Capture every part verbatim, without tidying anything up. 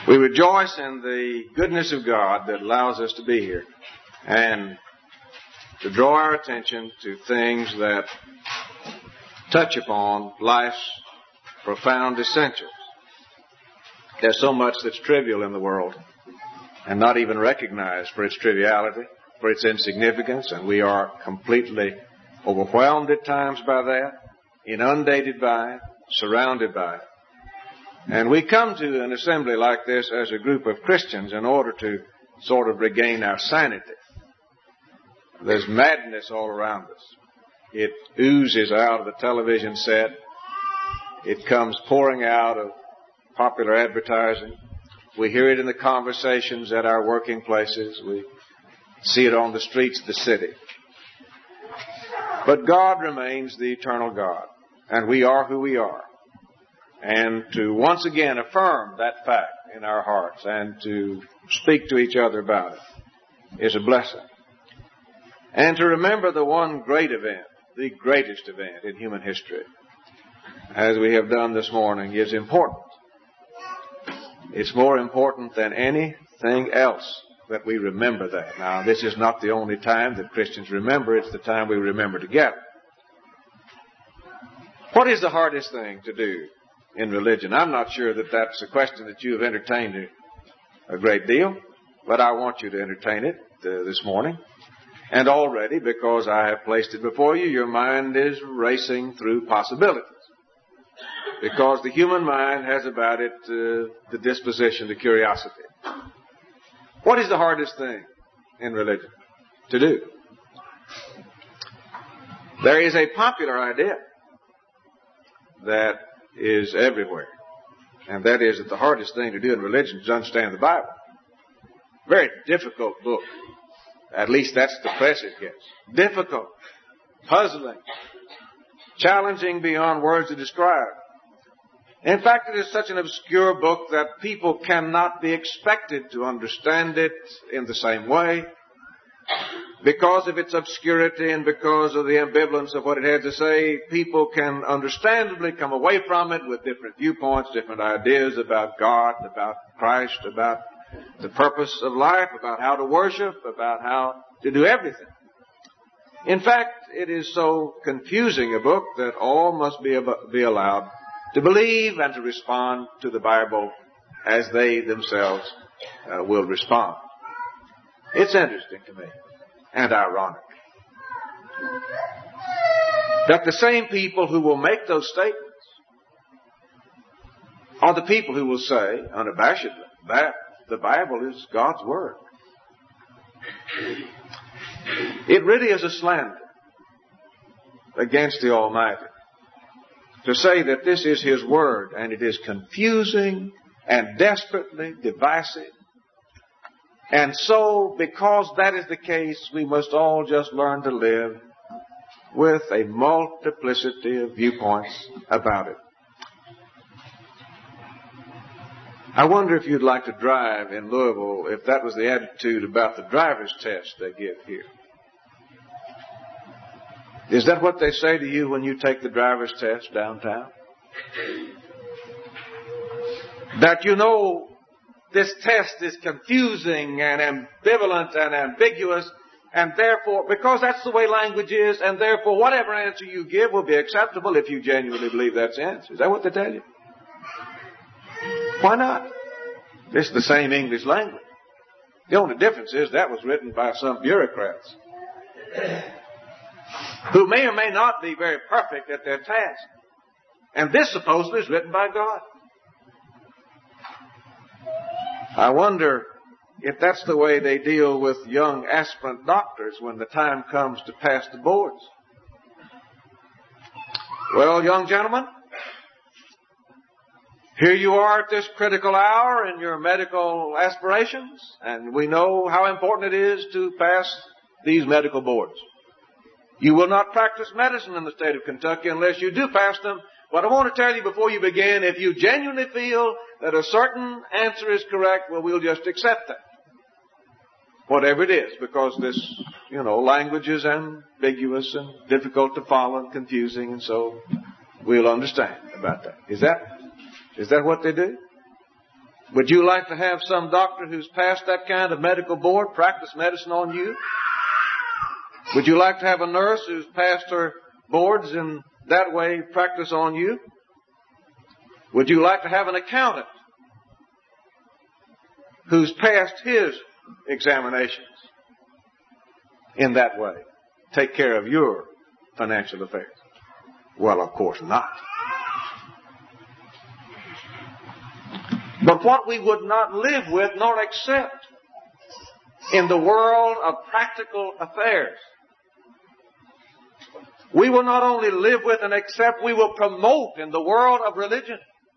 We rejoice in the goodness of God that allows us to be here and to draw our attention to things that touch upon life's profound essentials. There's so much that's trivial in the world and not even recognized for its triviality, for its insignificance, and we are completely overwhelmed at times by that, inundated by it, surrounded by it. And we come to an assembly like this as a group of Christians in order to sort of regain our sanity. There's madness all around us. It oozes out of the television set. It comes pouring out of popular advertising. We hear it in the conversations at our working places. We see it on the streets of the city. But God remains the eternal God, and we are who we are. And to once again affirm that fact in our hearts and to speak to each other about it is a blessing. And to remember the one great event, the greatest event in human history, as we have done this morning, is important. It's more important than anything else that we remember that. Now, this is not the only time that Christians remember. It's the time we remember together. What is the hardest thing to do in religion? I'm not sure that that's a question that you have entertained a great deal, but I want you to entertain it uh, this morning. And already, because I have placed it before you, your mind is racing through possibilities. Because the human mind has about it uh, the disposition to curiosity. What is the hardest thing in religion to do? There is a popular idea that is everywhere, and that is that the hardest thing to do in religion is to understand the Bible. Very difficult book. At least that's the press it gets. Difficult, puzzling, challenging beyond words to describe. In fact, it is such an obscure book that people cannot be expected to understand it in the same way because of its obscurity and because of the ambivalence of what it had to say. People can understandably come away from it with different viewpoints, different ideas about God, about Christ, about the purpose of life, about how to worship, about how to do everything. In fact, it is so confusing a book that all must be, be allowed to believe and to respond to the Bible as they themselves uh, will respond. It's interesting to me and ironic that the same people who will make those statements are the people who will say unabashedly that the Bible is God's Word. It really is a slander against the Almighty to say that this is His Word and it is confusing and desperately divisive. And so, because that is the case, we must all just learn to live with a multiplicity of viewpoints about it. I wonder if you'd like to drive in Louisville if that was the attitude about the driver's test they give here. Is that what they say to you when you take the driver's test downtown? That you know this test is confusing and ambivalent and ambiguous, and therefore, because that's the way language is, and therefore whatever answer you give will be acceptable if you genuinely believe that's the answer. Is that what they tell you? Why not? It's the same English language. The only difference is that was written by some bureaucrats who may or may not be very perfect at their task. And this supposedly is written by God. I wonder if that's the way they deal with young aspirant doctors when the time comes to pass the boards. Well, young gentlemen, here you are at this critical hour in your medical aspirations, and we know how important it is to pass these medical boards. You will not practice medicine in the state of Kentucky unless you do pass them. But I want to tell you before you begin, if you genuinely feel that a certain answer is correct, well, we'll just accept that. Whatever it is, because this, you know, language is ambiguous and difficult to follow and confusing, and so we'll understand about that. Is that, is that what they do? Would you like to have some doctor who's passed that kind of medical board practice medicine on you? Would you like to have a nurse who's passed her boards and that way practice on you? Would you like to have an accountant who's passed his examinations in that way take care of your financial affairs? Well, of course not. But what we would not live with nor accept in the world of practical affairs, we will not only live with and accept, we will promote in the world of religion.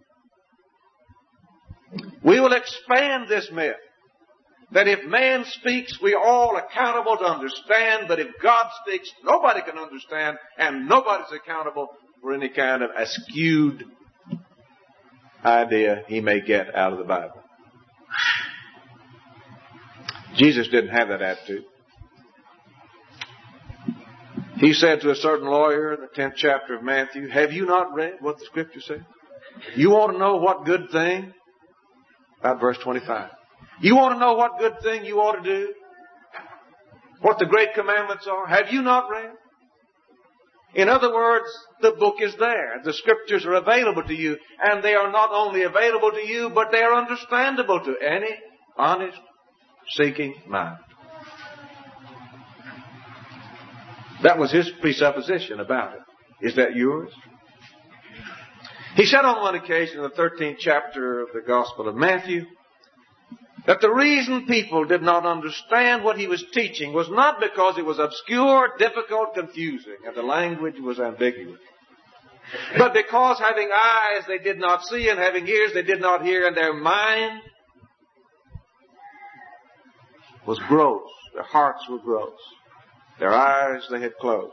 We will expand this myth that if man speaks, we are all accountable to understand, but if God speaks, nobody can understand, and nobody's accountable for any kind of askewed idea he may get out of the Bible. Jesus didn't have that attitude. He said to a certain lawyer in the tenth chapter of Matthew, have you not read what the Scripture says? You want to know what good thing? About verse twenty-five. You want to know what good thing you ought to do? What the great commandments are? Have you not read? In other words, the book is there. The Scriptures are available to you. And they are not only available to you, but they are understandable to any honest, seeking mind. That was his presupposition about it. Is that yours? He said on one occasion in the thirteenth chapter of the Gospel of Matthew that the reason people did not understand what he was teaching was not because it was obscure, difficult, confusing, and the language was ambiguous, but because having eyes they did not see and having ears they did not hear, and their mind was gross. Their hearts were gross. Their eyes they had closed.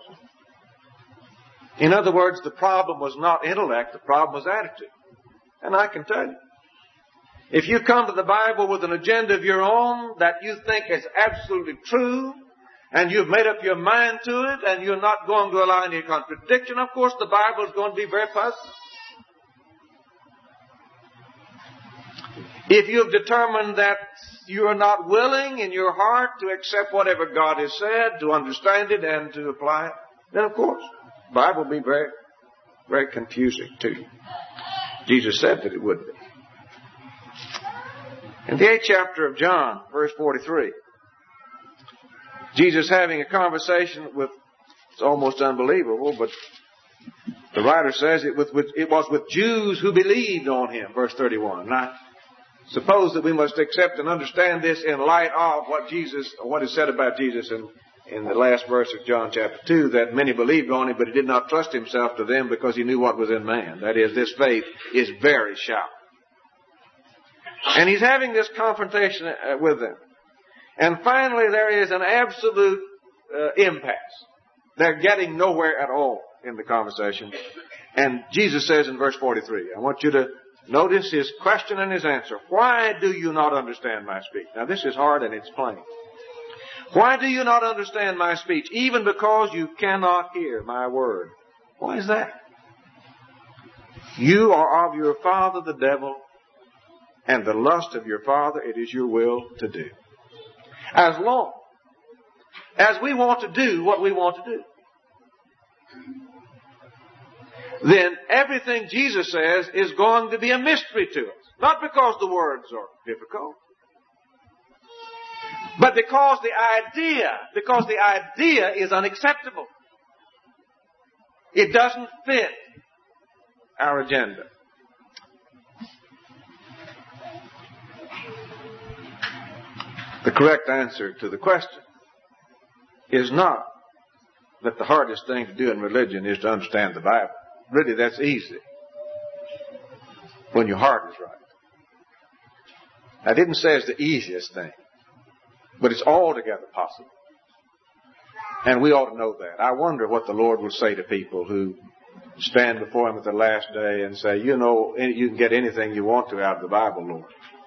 In other words, the problem was not intellect, the problem was attitude. And I can tell you, if you come to the Bible with an agenda of your own that you think is absolutely true, and you've made up your mind to it, and you're not going to allow any contradiction, of course the Bible is going to be very puzzling. If you've determined that you are not willing in your heart to accept whatever God has said, to understand it and to apply it, then of course the Bible will be very, very confusing to you. Jesus said that it would be. In the eighth chapter of John, verse forty-three, Jesus having a conversation with, it's almost unbelievable, but the writer says it, with, with, it was with Jews who believed on him, verse thirty-one. Now, suppose that we must accept and understand this in light of what Jesus, or what is said about Jesus in, in the last verse of John chapter two, that many believed on him, but he did not trust himself to them because he knew what was in man. That is, this faith is very shallow. And he's having this confrontation with them. And finally there is an absolute uh, impasse. They're getting nowhere at all in the conversation. And Jesus says in verse forty-three, I want you to notice his question and his answer. Why do you not understand my speech? Now this is hard and it's plain. Why do you not understand my speech? Even because you cannot hear my word. Why is that? You are of your father the devil, and the lust of your father it is your will to do. As long as we want to do what we want to do, then everything Jesus says is going to be a mystery to us. Not because the words are difficult, but because the idea, because the idea is unacceptable. It doesn't fit our agenda. The correct answer to the question is not that the hardest thing to do in religion is to understand the Bible. Really, that's easy when your heart is right. I didn't say it's the easiest thing, but it's altogether possible. And we ought to know that. I wonder what the Lord will say to people who stand before him at the last day and say, you know, you can get anything you want to out of the Bible, Lord.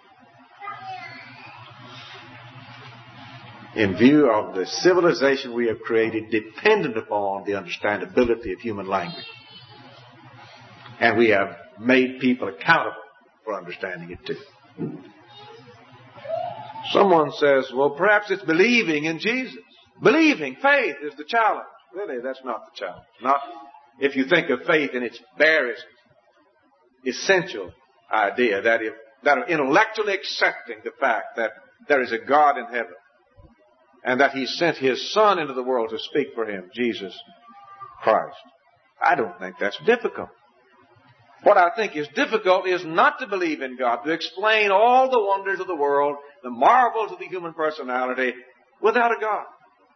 In view of the civilization we have created dependent upon the understandability of human language. And we have made people accountable for understanding it too. Someone says, well, perhaps it's believing in Jesus. Believing, faith is the challenge. Really, that's not the challenge. Not if you think of faith in its barest, essential idea, that if that are intellectually accepting the fact that there is a God in heaven and that He sent His Son into the world to speak for Him, Jesus Christ. I don't think that's difficult. What I think is difficult is not to believe in God, to explain all the wonders of the world, the marvels of the human personality, without a God.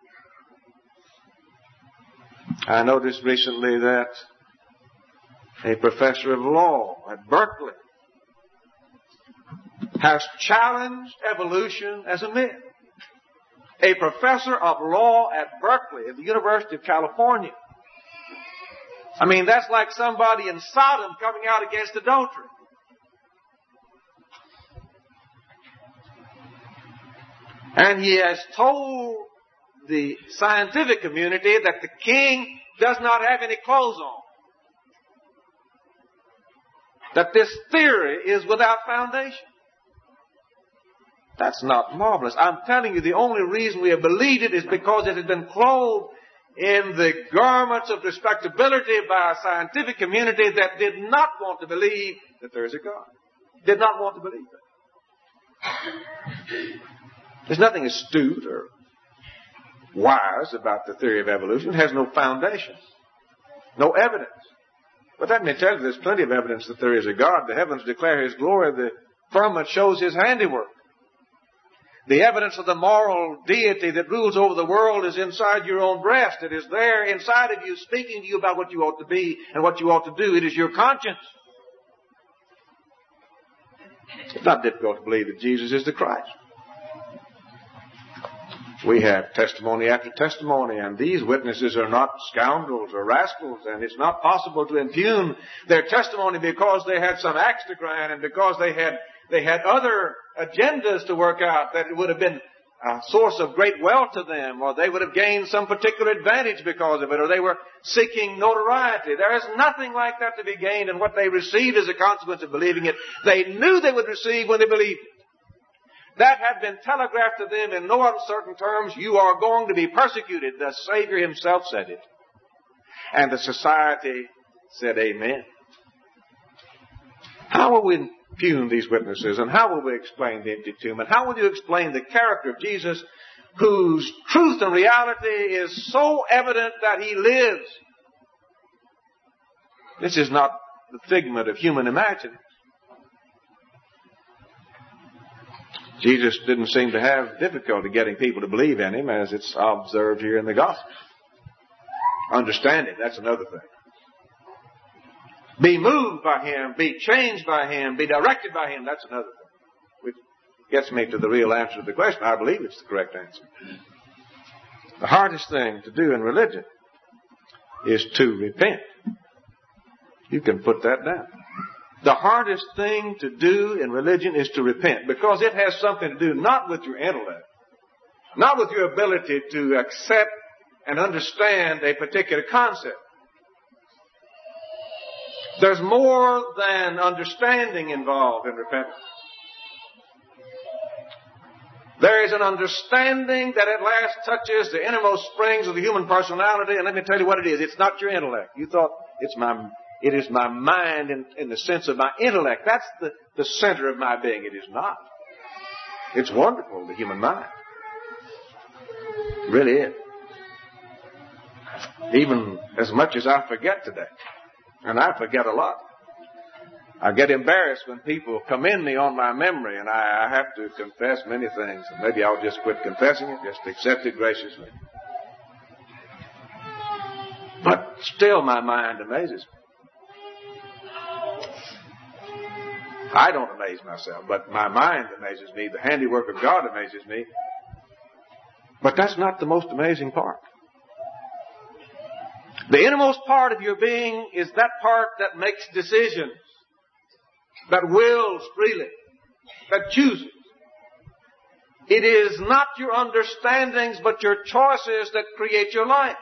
I noticed recently that a professor of law at Berkeley has challenged evolution as a myth. A professor of law at Berkeley, at the University of California. I mean, that's like somebody in Sodom coming out against adultery. And he has told the scientific community that the king does not have any clothes on. That this theory is without foundation. That's not marvelous. I'm telling you, the only reason we have believed it is because it has been clothed in the garments of respectability by a scientific community that did not want to believe that there is a God. Did not want to believe that. There's nothing astute or wise about the theory of evolution. It has no foundation, no evidence. But let me tell you, there's plenty of evidence that there is a God. The heavens declare His glory. The firmament shows His handiwork. The evidence of the moral deity that rules over the world is inside your own breast. It is there inside of you, speaking to you about what you ought to be and what you ought to do. It is your conscience. It's not difficult to believe that Jesus is the Christ. We have testimony after testimony, and these witnesses are not scoundrels or rascals, and it's not possible to impugn their testimony because they had some axe to grind and because they had they had other agendas to work out, that it would have been a source of great wealth to them, or they would have gained some particular advantage because of it, or they were seeking notoriety. There is nothing like that to be gained in what they received as a consequence of believing it. They knew they would receive when they believed it. That had been telegraphed to them in no uncertain terms. You are going to be persecuted. The Savior Himself said it. And the society said amen. How will we impugn these witnesses, and how will we explain the empty tomb, and how will you explain the character of Jesus, whose truth and reality is so evident that He lives? This is not the figment of human imaginings. Jesus didn't seem to have difficulty getting people to believe in Him, as it's observed here in the Gospel. Understand it, that's another thing. Be moved by Him, be changed by Him, be directed by Him, that's another thing. Which gets me to the real answer to the question. I believe it's the correct answer. The hardest thing to do in religion is to repent. You can put that down. The hardest thing to do in religion is to repent, because it has something to do not with your intellect, not with your ability to accept and understand a particular concept. There's more than understanding involved in repentance. There is an understanding that at last touches the innermost springs of the human personality, and let me tell you what it is. It's not your intellect. You thought it's my, it is my mind in, in the sense of my intellect. That's the, the center of my being. It is not. It's wonderful, the human mind. It really is. Even as much as I forget today. And I forget a lot. I get embarrassed when people commend me on my memory, and I, I have to confess many things. And maybe I'll just quit confessing it, just accept it graciously. But still my mind amazes me. I don't amaze myself, but my mind amazes me. The handiwork of God amazes me. But that's not the most amazing part. The innermost part of your being is that part that makes decisions, that wills freely, that chooses. It is not your understandings, but your choices that create your life.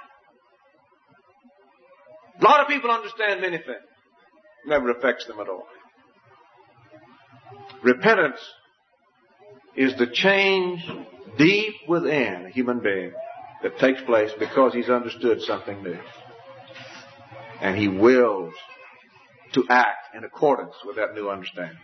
A lot of people understand many things. It never affects them at all. Repentance is the change deep within a human being that takes place because he's understood something new. And he wills to act in accordance with that new understanding.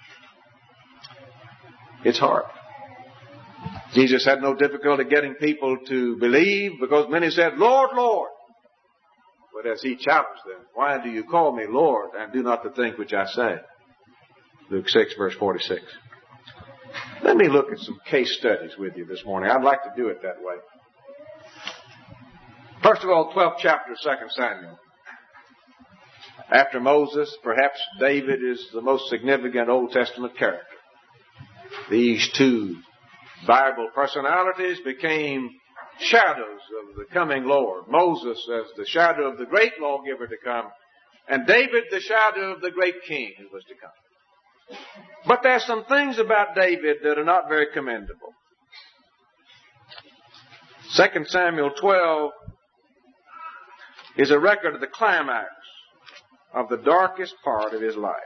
It's hard. Jesus had no difficulty getting people to believe because many said, Lord, Lord. But as he challenged them, why do you call me Lord and do not the thing which I say? Luke six, verse forty-six. Let me look at some case studies with you this morning. I'd like to do it that way. First of all, twelfth chapter of Second Samuel. After Moses, perhaps David is the most significant Old Testament character. These two Bible personalities became shadows of the coming Lord. Moses as the shadow of the great lawgiver to come, and David the shadow of the great king who was to come. But there's some things about David that are not very commendable. Second Samuel twelve is a record of the climax of the darkest part of his life.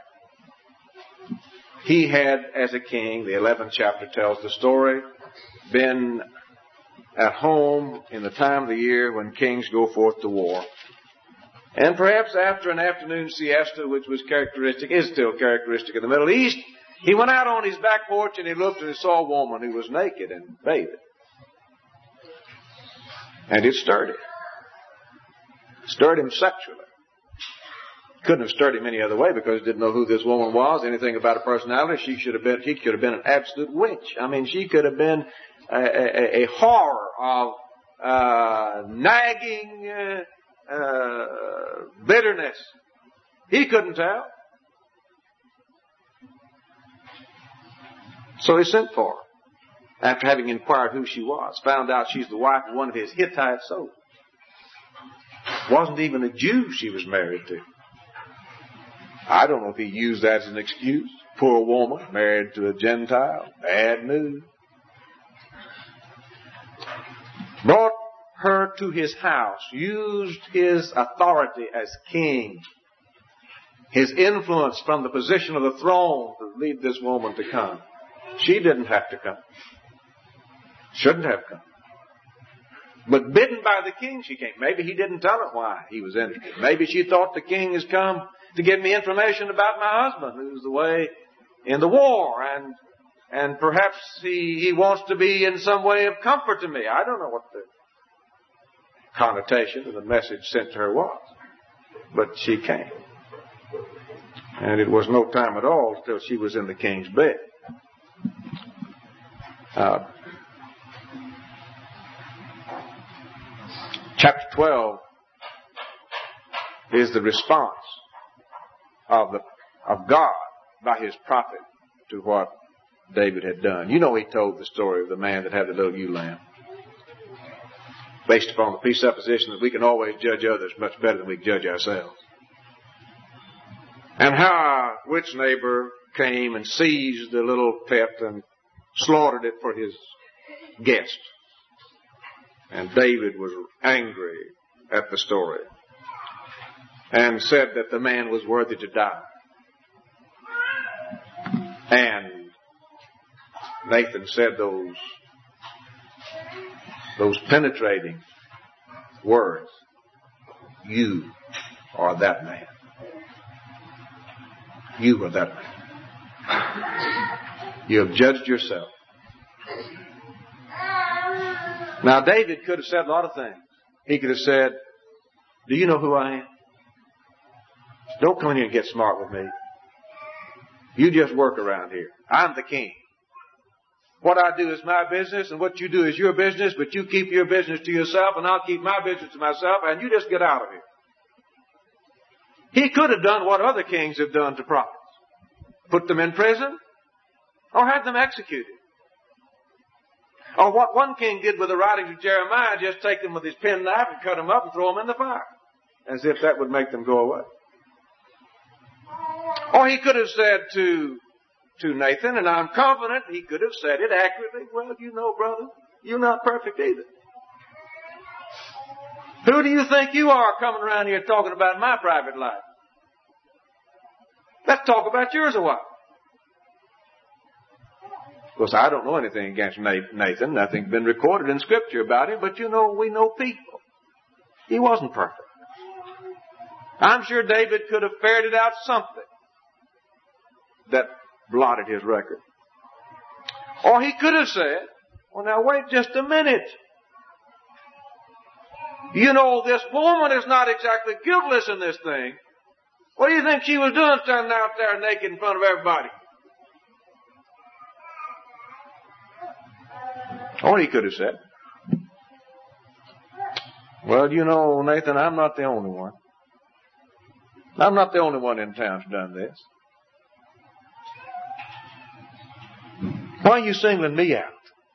He had, as a king, the eleventh chapter tells the story, been at home in the time of the year when kings go forth to war. And perhaps after an afternoon siesta, which was characteristic, is still characteristic of the Middle East, he went out on his back porch and he looked and he saw a woman who was naked and bathed. And it stirred him. Stirred him sexually. Couldn't have stirred him any other way because he didn't know who this woman was, anything about her personality. She should have been, she could have been an absolute witch. I mean, she could have been a, a, a horror of uh, nagging uh, uh, bitterness. He couldn't tell. So he sent for her. After having inquired who she was, found out she's the wife of one of his Hittite soldiers. Wasn't even a Jew she was married to. I don't know if he used that as an excuse. Poor woman, married to a Gentile. Bad news. Brought her to his house. Used his authority as king. His influence from the position of the throne to lead this woman to come. She didn't have to come. Shouldn't have come. But bidden by the king, she came. Maybe he didn't tell her why he was interested. Maybe she thought the king has come to give me information about my husband who's away in the war. And and perhaps he, he wants to be in some way of comfort to me. I don't know what the connotation of the message sent to her was. But she came. And it was no time at all until she was in the king's bed. Uh, chapter twelve is the response of the of God by his prophet to what David had done. You know he told the story of the man that had the little ewe lamb. Based upon the presupposition that we can always judge others much better than we can judge ourselves. And how a witch neighbor came and seized the little pet and slaughtered it for his guest. And David was angry at the story and said that the man was worthy to die. And Nathan said those, those penetrating words, "You are that man. You are that man. You have judged yourself." Now, David could have said a lot of things. He could have said, "Do you know who I am? Don't come in here and get smart with me. You just work around here. I'm the king. What I do is my business, and what you do is your business, but you keep your business to yourself, and I'll keep my business to myself, and you just get out of here." He could have done what other kings have done to prophets. Put them in prison, or had them executed. Or what one king did with the writings of Jeremiah, just take them with his penknife and cut them up and throw them in the fire. As if that would make them go away. Or he could have said to, to Nathan, and I'm confident he could have said it accurately, "Well, you know, brother, you're not perfect either. Who do you think you are coming around here talking about my private life? Let's talk about yours a while. course, I don't know anything against Nathan. Nothing's been recorded in Scripture about him, but you know, we know people. He wasn't perfect. I'm sure David could have ferreted out something that blotted his record. Or he could have said, well, now wait just a minute. You know, this woman is not exactly guiltless in this thing. What do you think she was doing standing out there naked in front of everybody? Or he could have said, well, you know, Nathan, I'm not the only one. I'm not the only one in town who's done this. Why are you singling me out?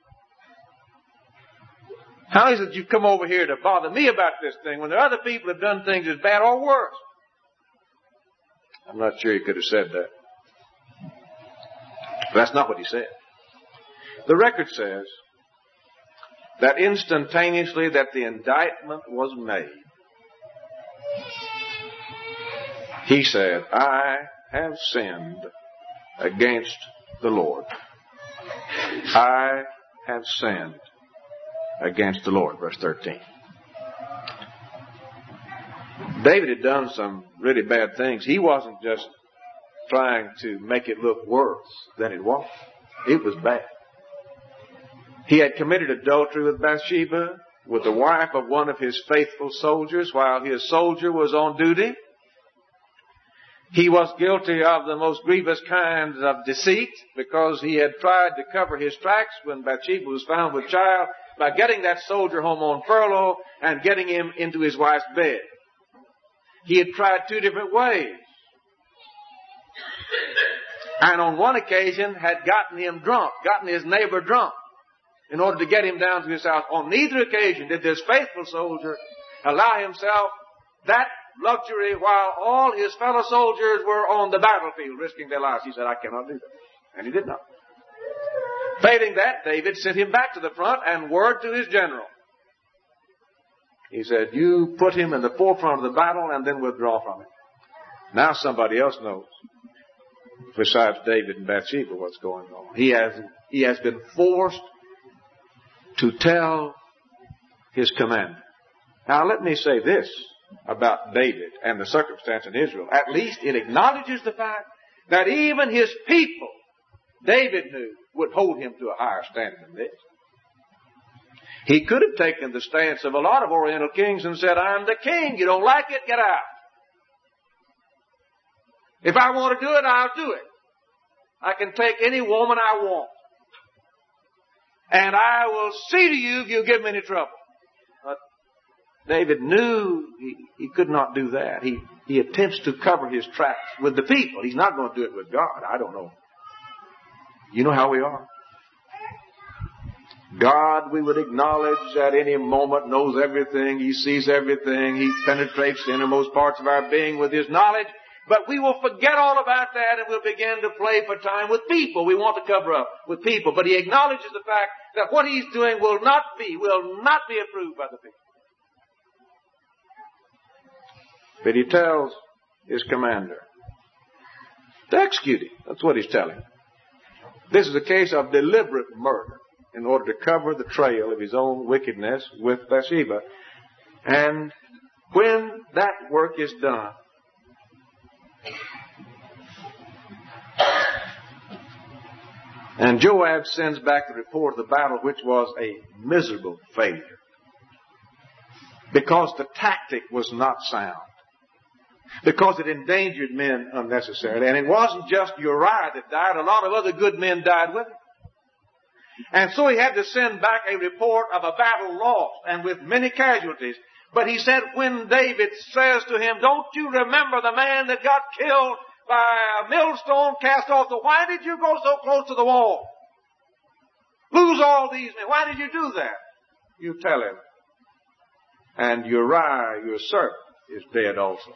How is it you've come over here to bother me about this thing when there are other people who have done things as bad or worse? I'm not sure he could have said that. But that's not what he said. The record says that instantaneously that the indictment was made, he said, I have sinned against the Lord. I have sinned against the Lord. Verse thirteen. David had done some really bad things. He wasn't just trying to make it look worse than it was. It was bad. He had committed adultery with Bathsheba, with the wife of one of his faithful soldiers while his soldier was on duty. He was guilty of the most grievous kinds of deceit because he had tried to cover his tracks when Bathsheba was found with child by getting that soldier home on furlough and getting him into his wife's bed. He had tried two different ways. And on one occasion had gotten him drunk, gotten his neighbor drunk in order to get him down to his house. On neither occasion did this faithful soldier allow himself that luxury while all his fellow soldiers were on the battlefield risking their lives. He said, I cannot do that. And he did not. Failing that, David sent him back to the front and word to his general. He said, you put him in the forefront of the battle and then withdraw from it. Now somebody else knows, besides David and Bathsheba, what's going on. He has, he has been forced to tell his commander. Now let me say this about David and the circumstance in Israel. At least it acknowledges the fact that even his people, David knew, would hold him to a higher standard than this. He could have taken the stance of a lot of Oriental kings and said, I'm the king. You don't like it? Get out. If I want to do it, I'll do it. I can take any woman I want. And I will see to you if you give me any trouble. But David knew he, he could not do that. He, he attempts to cover his tracks with the people. He's not going to do it with God. I don't know. You know how we are. God, we would acknowledge at any moment, knows everything. He sees everything. He penetrates the innermost parts of our being with His knowledge. But we will forget all about that and we'll begin to play for time with people. We want to cover up with people. But He acknowledges the fact that what He's doing will not be, will not be approved by the people. But He tells His commander to execute him. That's what He's telling him. This is a case of deliberate murder in order to cover the trail of his own wickedness with Bathsheba. And when that work is done, and Joab sends back the report of the battle, which was a miserable failure, because the tactic was not sound, because it endangered men unnecessarily. And it wasn't just Uriah that died. A lot of other good men died with him. And so he had to send back a report of a battle lost and with many casualties. But he said when David says to him, don't you remember the man that got killed by a millstone cast off the... Why did you go so close to the wall? Lose all these men. Why did you do that? You tell him. And Uriah, your servant, is dead also.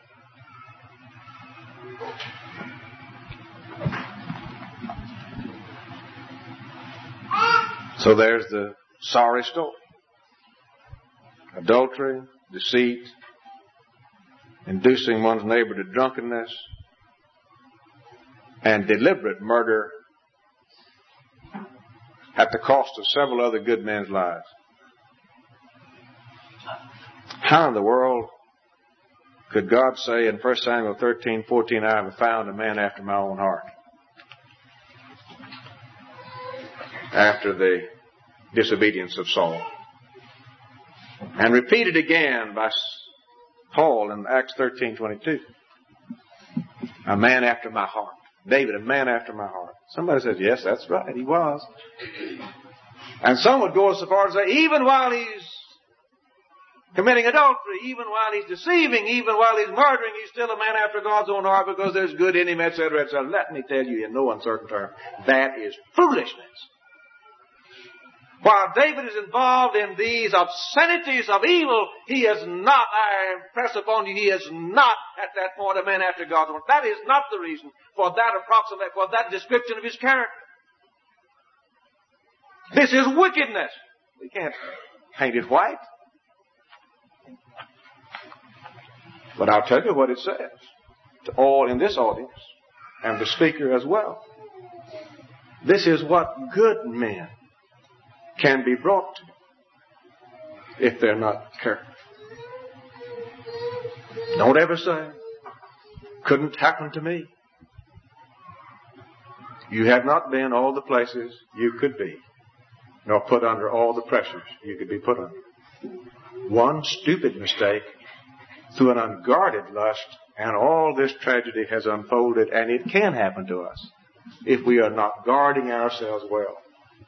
So there's the sorry story. Adultery, deceit, inducing one's neighbor to drunkenness, and deliberate murder at the cost of several other good men's lives. How in the world could God say in First Samuel thirteen fourteen, I have found a man after my own heart? After the disobedience of Saul. And repeated again by Paul in Acts thirteen twenty-two. A man after my heart. David, a man after my heart. Somebody says, yes, that's right, he was. And some would go so far as to say, even while he's committing adultery, even while he's deceiving, even while he's murdering, he's still a man after God's own heart because there's good in him, et cetera, et cetera. Let me tell you in no uncertain term, that is foolishness. While David is involved in these obscenities of evil, he is not, I impress upon you, he is not at that point a man after God's own. That is not the reason for that approximate, for that description of his character. This is wickedness. We can't paint it white. But I'll tell you what it says to all in this audience and the speaker as well. This is what good men can be brought to if they're not careful. Don't ever say, couldn't happen to me. You have not been all the places you could be, nor put under all the pressures you could be put under. One stupid mistake through an unguarded lust, and all this tragedy has unfolded, and it can happen to us if we are not guarding ourselves well.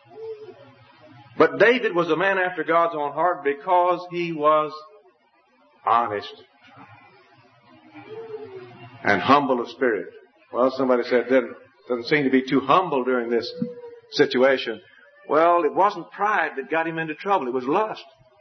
But David was a man after God's own heart because he was honest and humble of spirit. Well, somebody said, doesn't, doesn't seem to be too humble during this situation. Well, it wasn't pride that got him into trouble. It was lust.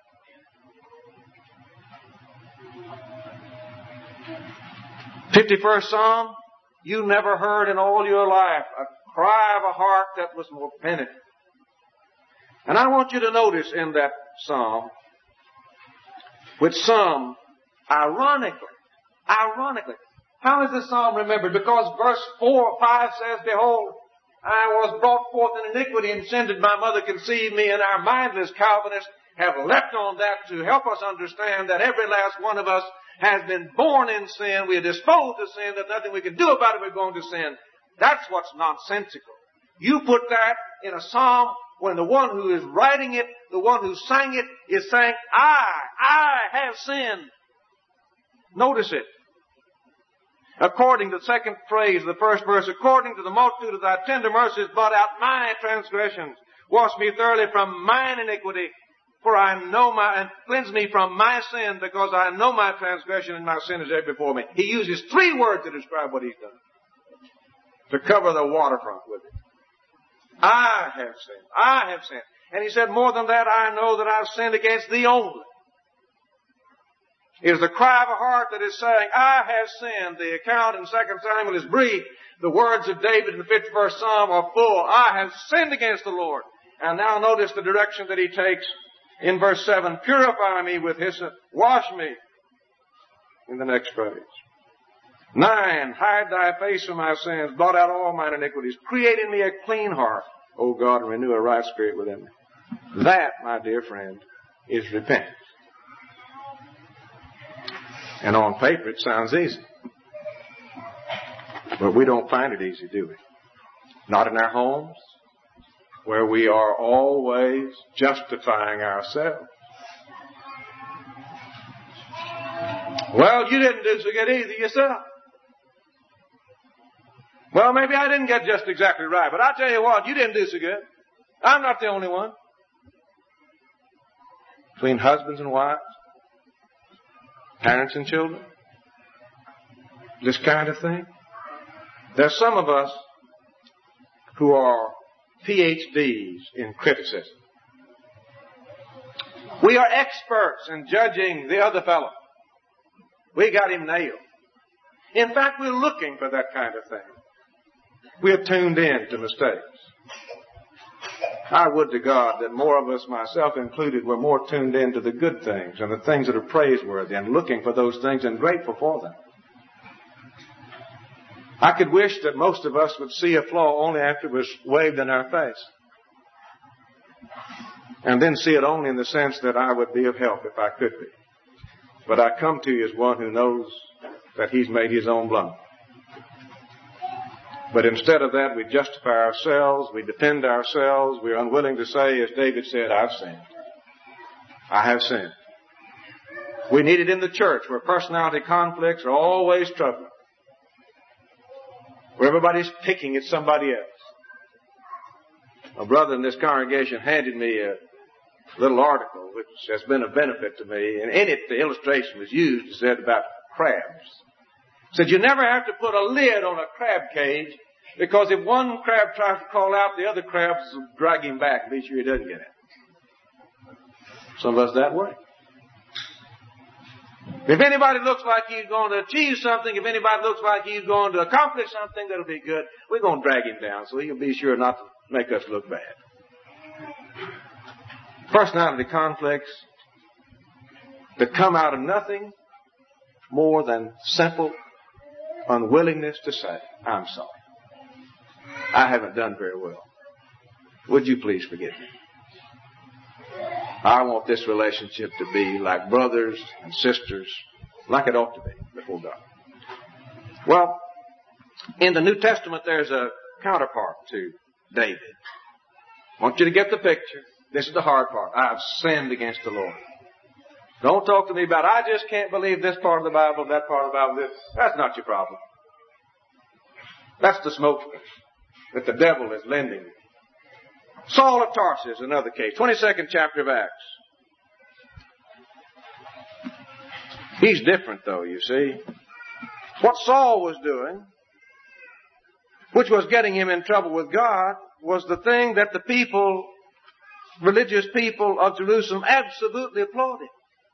fifty-first Psalm, you never heard in all your life a cry of a heart that was more penitent. And I want you to notice in that psalm, which some, ironically, ironically, how is this psalm remembered? Because verse four or five says, behold, I was brought forth in iniquity, and sin did my mother conceive me, and our mindless Calvinists have leapt on that to help us understand that every last one of us has been born in sin. We are disposed to sin. There's nothing we can do about it. We're going to sin. That's what's nonsensical. You put that in a psalm when the one who is writing it, the one who sang it, is saying, I, I have sinned. Notice it. According to the second phrase of the first verse, according to the multitude of thy tender mercies, blot out my transgressions. Wash me thoroughly from mine iniquity, for I know my, and cleanse me from my sin, because I know my transgression and my sin is there before me. He uses three words to describe what he's done, to cover the waterfront with it. I have sinned. I have sinned. And he said, more than that, I know that I've sinned against thee only. It is the cry of a heart that is saying, I have sinned. The account in Second Samuel is brief. The words of David in the fifty-first Psalm are full. I have sinned against the Lord. And now notice the direction that he takes in verse seven. Purify me with hyssop. Wash me. In the next phrase. Nine, hide thy face from my sins, blot out all mine iniquities, create in me a clean heart, O God, and renew a right spirit within me. That, my dear friend, is repentance. And on paper it sounds easy. But we don't find it easy, do we? Not in our homes, where we are always justifying ourselves. Well, you didn't do so good either yourself. Well, maybe I didn't get just exactly right, but I'll tell you what, you didn't do so good. I'm not the only one. Between husbands and wives, parents and children, this kind of thing. There's some of us who are P H Ds in criticism. We are experts in judging the other fellow. We got him nailed. In fact, we're looking for that kind of thing. We're tuned in to mistakes. I would to God that more of us, myself included, were more tuned in to the good things and the things that are praiseworthy and looking for those things and grateful for them. I could wish that most of us would see a flaw only after it was waved in our face. and then see it only in the sense that I would be of help if I could be. But I come to you as one who knows that he's made his own blunder. But instead of that, we justify ourselves, we defend ourselves, we're unwilling to say, as David said, I've sinned. I have sinned. We need it in the church where personality conflicts are always troubling, where everybody's picking at somebody else. A brother in this congregation handed me a little article which has been of benefit to me, and in it the illustration was used. It said about crabs. It said you never have to put a lid on a crab cage, because if one crab tries to crawl out, the other crabs will drag him back and be sure he doesn't get out. Some of us that way. If anybody looks like he's going to achieve something, if anybody looks like he's going to accomplish something that'll be good, we're going to drag him down so he'll be sure not to make us look bad. Personality conflicts that come out of nothing more than simple unwillingness to say, I'm sorry. I haven't done very well. Would you please forgive me? I want this relationship to be like brothers and sisters, like it ought to be before God. Well, in the New Testament, there's a counterpart to David. I want you to get the picture. This is the hard part. I've sinned against the Lord. Don't talk to me about, I just can't believe this part of the Bible, that part of the Bible. This. That's not your problem. That's the smoke that the devil is lending you. Saul of Tarsus, another case. twenty-second chapter of Acts. He's different though, you see. What Saul was doing, which was getting him in trouble with God, was the thing that the people, religious people of Jerusalem absolutely applauded.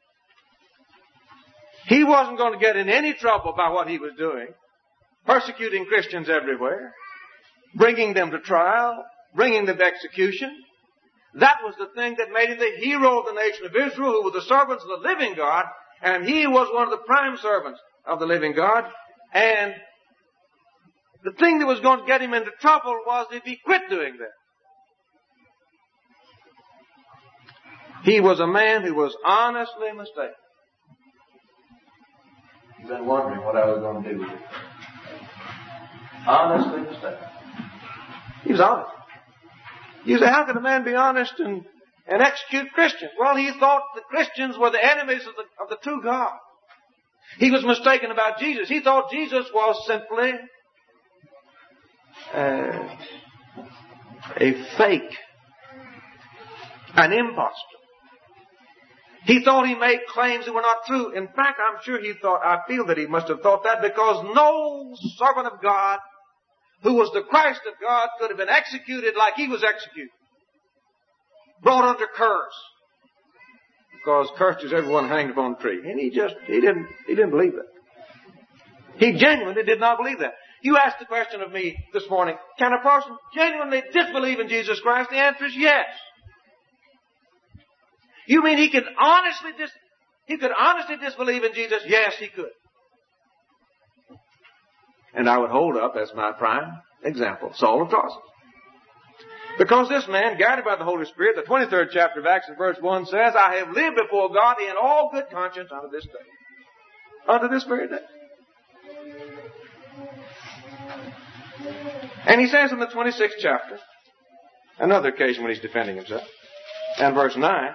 He wasn't going to get in any trouble by what he was doing, persecuting Christians everywhere, bringing them to trial, bringing them to execution. That was the thing that made him the hero of the nation of Israel, who were the servants of the living God, and he was one of the prime servants of the living God. And the thing that was going to get him into trouble was if he quit doing that. He was a man who was honestly mistaken. You've been wondering what I was going to do with it. Honestly mistaken. He was honest. You say, how can a man be honest and, and execute Christians? Well, he thought the Christians were the enemies of the, of the true God. He was mistaken about Jesus. He thought Jesus was simply uh, a fake, an impostor. He thought he made claims that were not true. In fact, I'm sure he thought, I feel that he must have thought that, because no servant of God who was the Christ of God could have been executed like he was executed. Brought under curse. Because cursed is everyone hanged upon a tree. And he just, he didn't, he didn't believe that. He genuinely did not believe that. You asked the question of me this morning, can a person genuinely disbelieve in Jesus Christ? The answer is yes. You mean he could honestly dis, he could honestly disbelieve in Jesus? Yes, he could. And I would hold up as my prime example, Saul of Tarsus. Because this man, guided by the Holy Spirit, the twenty-third chapter of Acts and verse one says, I have lived before God in all good conscience unto this day. Unto this very day. And he says in the twenty-sixth chapter, another occasion when he's defending himself, and verse nine,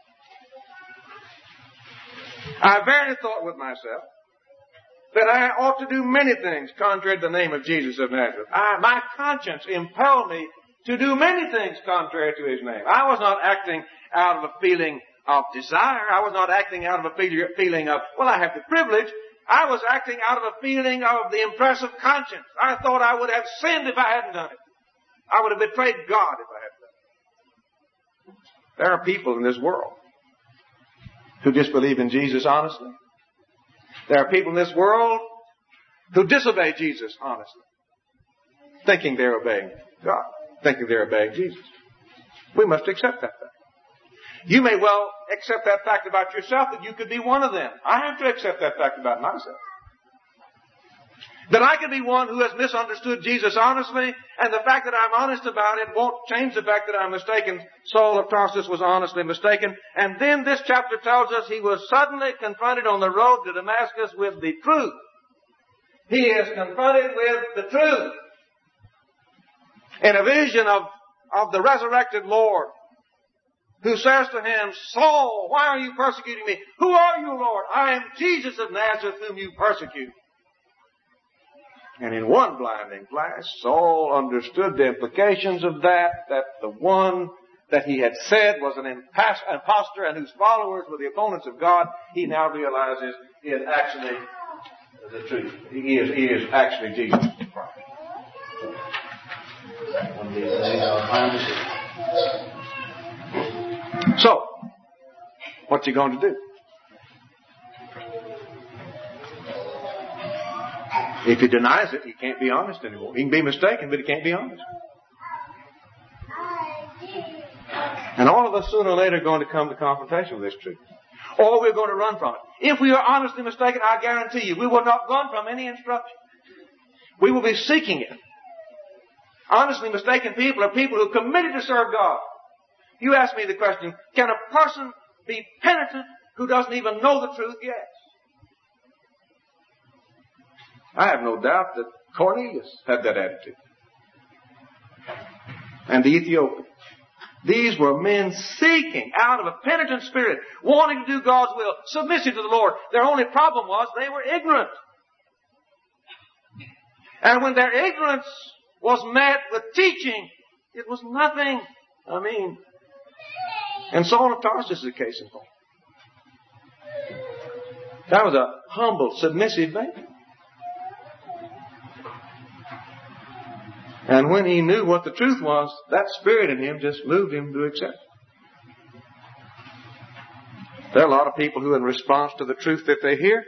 I verily thought with myself that I ought to do many things contrary to the name of Jesus of Nazareth. I, my conscience impelled me to do many things contrary to his name. I was not acting out of a feeling of desire. I was not acting out of a feeling of, well, I have the privilege. I was acting out of a feeling of the impressive conscience. I thought I would have sinned if I hadn't done it. I would have betrayed God if I hadn't done it. There are people in this world who disbelieve in Jesus honestly. There are people in this world who disobey Jesus honestly, thinking they're obeying God, thinking they're obeying Jesus. We must accept that fact. You may well accept that fact about yourself, that you could be one of them. I have to accept that fact about myself. That I could be one who has misunderstood Jesus honestly, and the fact that I'm honest about it won't change the fact that I'm mistaken. Saul of Tarsus was honestly mistaken. And then this chapter tells us he was suddenly confronted on the road to Damascus with the truth. He is confronted with the truth. In a vision of, of the resurrected Lord, who says to him, Saul, why are you persecuting me? Who are you, Lord? I am Jesus of Nazareth whom you persecute. And in one blinding flash, Saul understood the implications of that, that the one that he had said was an impostor and whose followers were the opponents of God, he now realizes is actually the truth. He is, he is actually Jesus Christ. One of these days I'll find it. So, what's he going to do? If he denies it, he can't be honest anymore. He can be mistaken, but he can't be honest. And all of us sooner or later are going to come to confrontation with this truth. Or we're going to run from it. If we are honestly mistaken, I guarantee you, we will not run from any instruction. We will be seeking it. Honestly mistaken people are people who are committed to serve God. You ask me the question, can a person be penitent who doesn't even know the truth? Yes. I have no doubt that Cornelius had that attitude. And the Ethiopian. These were men seeking out of a penitent spirit, wanting to do God's will, submissive to the Lord. Their only problem was they were ignorant. And when their ignorance was met with teaching, it was nothing. I mean, and Saul of Tarsus is a case in point. That was a humble, submissive man. And when he knew what the truth was, that spirit in him just moved him to accept it. There are a lot of people who, in response to the truth that they hear,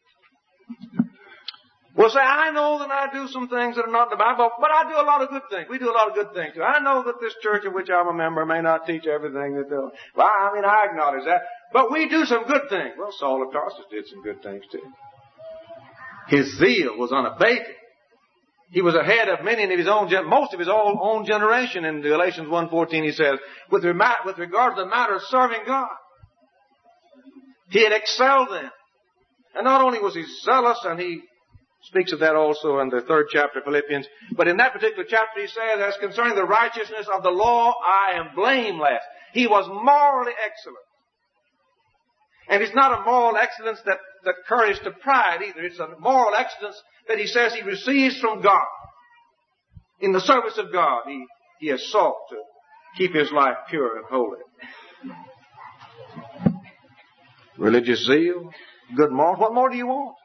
will say, I know that I do some things that are not in the Bible, but I do a lot of good things. We do a lot of good things too. I know that this church in which I'm a member may not teach everything that they'll... Well, I mean, I acknowledge that. But we do some good things. Well, Saul of Tarsus did some good things too. His zeal was unabated. He was ahead of many of his own, most of his own, own generation. In Galatians one fourteen he says, with, rem- with regard to the matter of serving God, he had excelled them. And not only was he zealous, and he speaks of that also in the third chapter of Philippians, but in that particular chapter he says, as concerning the righteousness of the law, I am blameless. He was morally excellent. And it's not a moral excellence that, that carries to pride either. It's a moral excellence that he says he receives from God. In the service of God, he, he has sought to keep his life pure and holy. Religious zeal, good morals. What more do you want?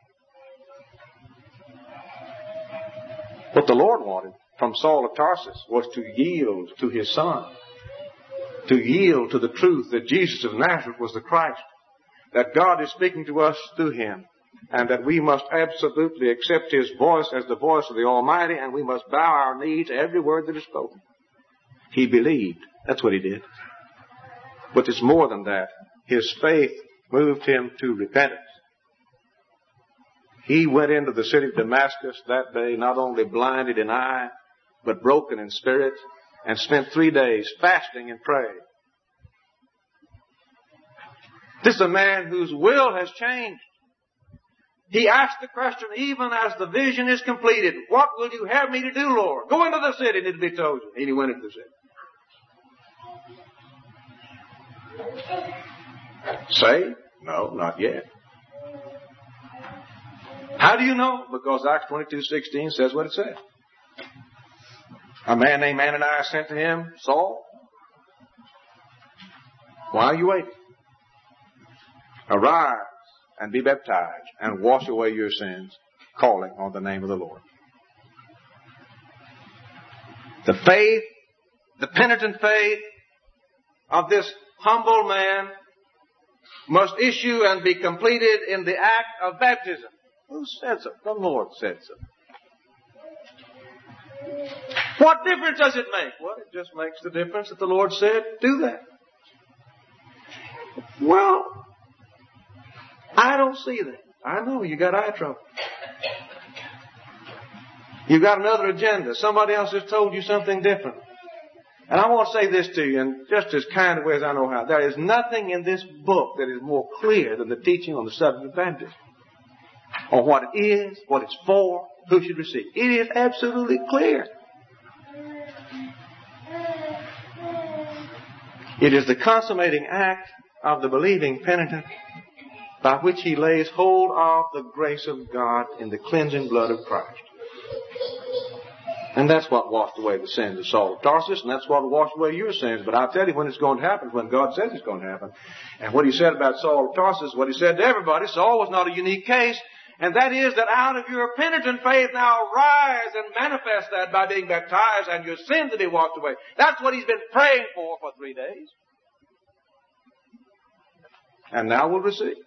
What the Lord wanted from Saul of Tarsus was to yield to his Son. To yield to the truth that Jesus of Nazareth was the Christ. That God is speaking to us through him. And that we must absolutely accept his voice as the voice of the Almighty, and we must bow our knee to every word that is spoken. He believed. That's what he did. But it's more than that. His faith moved him to repentance. He went into the city of Damascus that day not only blinded in eye, but broken in spirit, and spent three days fasting and praying. This is a man whose will has changed. He asked the question, even as the vision is completed, what will you have me to do, Lord? Go into the city, and it'll be told you. And he went into the city. Saved? No, not yet. How do you know? Because Acts twenty-two sixteen says what it says. A man named Ananias sent to him, Saul, why are you waiting? Arise and be baptized and wash away your sins, calling on the name of the Lord. The faith, the penitent faith of this humble man must issue and be completed in the act of baptism. Who said so? The Lord said so. What difference does it make? Well, it just makes the difference that the Lord said, do that. Well, I don't see that. I know you got eye trouble. You've got another agenda. Somebody else has told you something different. And I want to say this to you, in just as kind a way as I know how. There is nothing in this book that is more clear than the teaching on the subject of baptism. On what it is, what it's for, who should receive. It is absolutely clear. It is the consummating act of the believing penitent by which he lays hold of the grace of God in the cleansing blood of Christ. And that's what washed away the sins of Saul of Tarsus, and that's what will wash away your sins. But I'll tell you when it's going to happen, when God says it's going to happen. And what he said about Saul of Tarsus, what he said to everybody, Saul was not a unique case, and that is that out of your penitent faith now rise and manifest that by being baptized and your sins to be washed away. That's what he's been praying for for three days. And now we'll receive.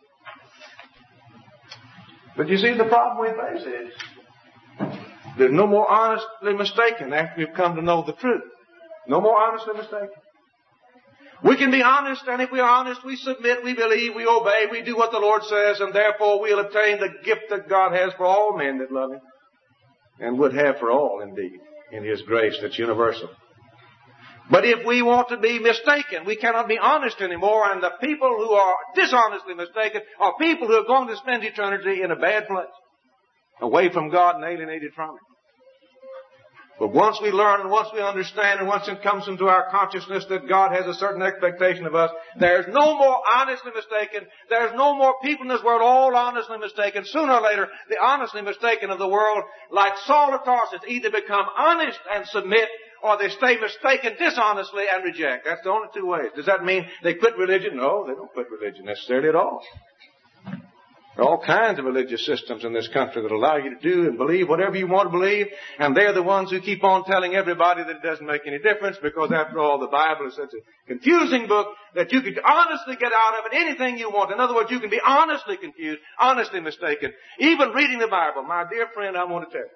But you see, the problem we face is there's no more honestly mistaken after we've come to know the truth. No more honestly mistaken. We can be honest, and if we are honest, we submit, we believe, we obey, we do what the Lord says, and therefore we'll obtain the gift that God has for all men that love Him, and would have for all, indeed, in His grace that's universal. But if we want to be mistaken, we cannot be honest anymore, and the people who are dishonestly mistaken are people who are going to spend eternity in a bad place, away from God and alienated from Him. But once we learn and once we understand and once it comes into our consciousness that God has a certain expectation of us, there's no more honestly mistaken. There's no more people in this world all honestly mistaken. Sooner or later, the honestly mistaken of the world, like Saul of Tarsus, either become honest and submit, or they stay mistaken dishonestly and reject. That's the only two ways. Does that mean they quit religion? No, they don't quit religion necessarily at all. There are all kinds of religious systems in this country that allow you to do and believe whatever you want to believe, and they're the ones who keep on telling everybody that it doesn't make any difference, because after all, the Bible is such a confusing book that you can honestly get out of it anything you want. In other words, you can be honestly confused, honestly mistaken, even reading the Bible. My dear friend, I want to tell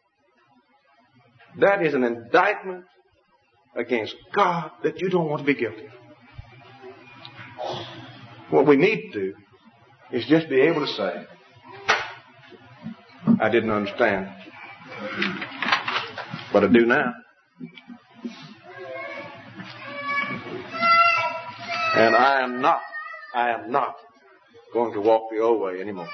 you, that is an indictment against God that you don't want to be guilty of. What we need to do is just be able to say, I didn't understand, but I do now. And I am not, I am not going to walk the old way anymore.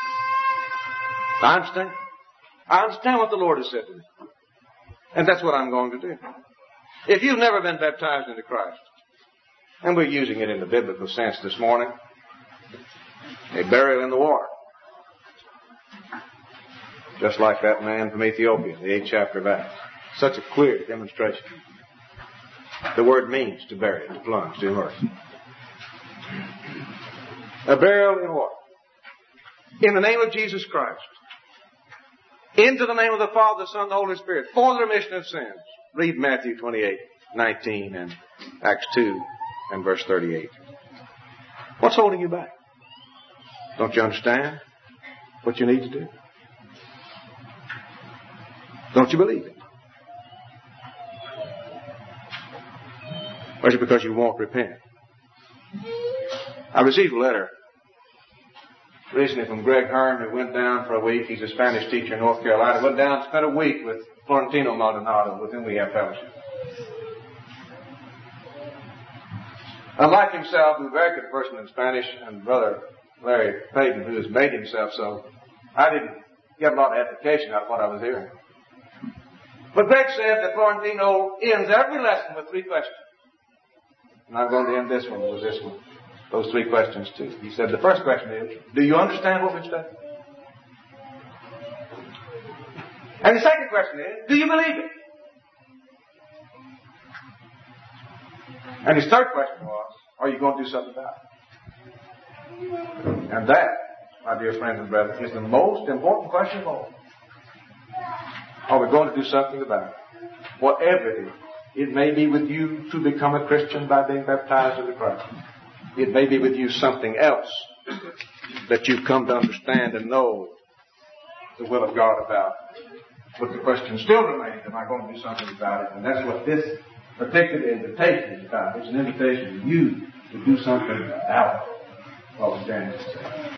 I understand. I understand what the Lord has said to me. And that's what I'm going to do. If you've never been baptized into Christ, and we're using it in the biblical sense this morning, a burial in the water. Just like that man from Ethiopia, the eighth chapter of Acts. Such a clear demonstration. The word means to bury, to plunge, to immerse. A burial in water. In the name of Jesus Christ. Into the name of the Father, the Son, and the Holy Spirit. For the remission of sins. Read Matthew twenty-eight, nineteen and Acts two and verse thirty-eight. What's holding you back? Don't you understand what you need to do? Don't you believe it? Or is it because you won't repent? I received a letter recently from Greg Hearn, who went down for a week. He's a Spanish teacher in North Carolina. Went down and spent a week with Florentino Maldonado, with whom we have fellowship. Unlike himself, who's a very good person in Spanish, and Brother Larry Payton, who has made himself so, I didn't get a lot of application out of what I was hearing. But Greg said that Florentino ends every lesson with three questions. And I'm going to end this one with this one. Those three questions too. He said the first question is, do you understand what we've studied? And the second question is, do you believe it? And his third question was, are you going to do something about it? And that, my dear friends and brethren, is the most important question of all. Are we going to do something about it? Whatever it is. It may be with you to become a Christian by being baptized into Christ. It may be with you something else that you've come to understand and know the will of God about. But the question still remains, am I going to do something about it? And that's what this particular invitation is about. It's an invitation to you to do something about it. What was Daniel saying?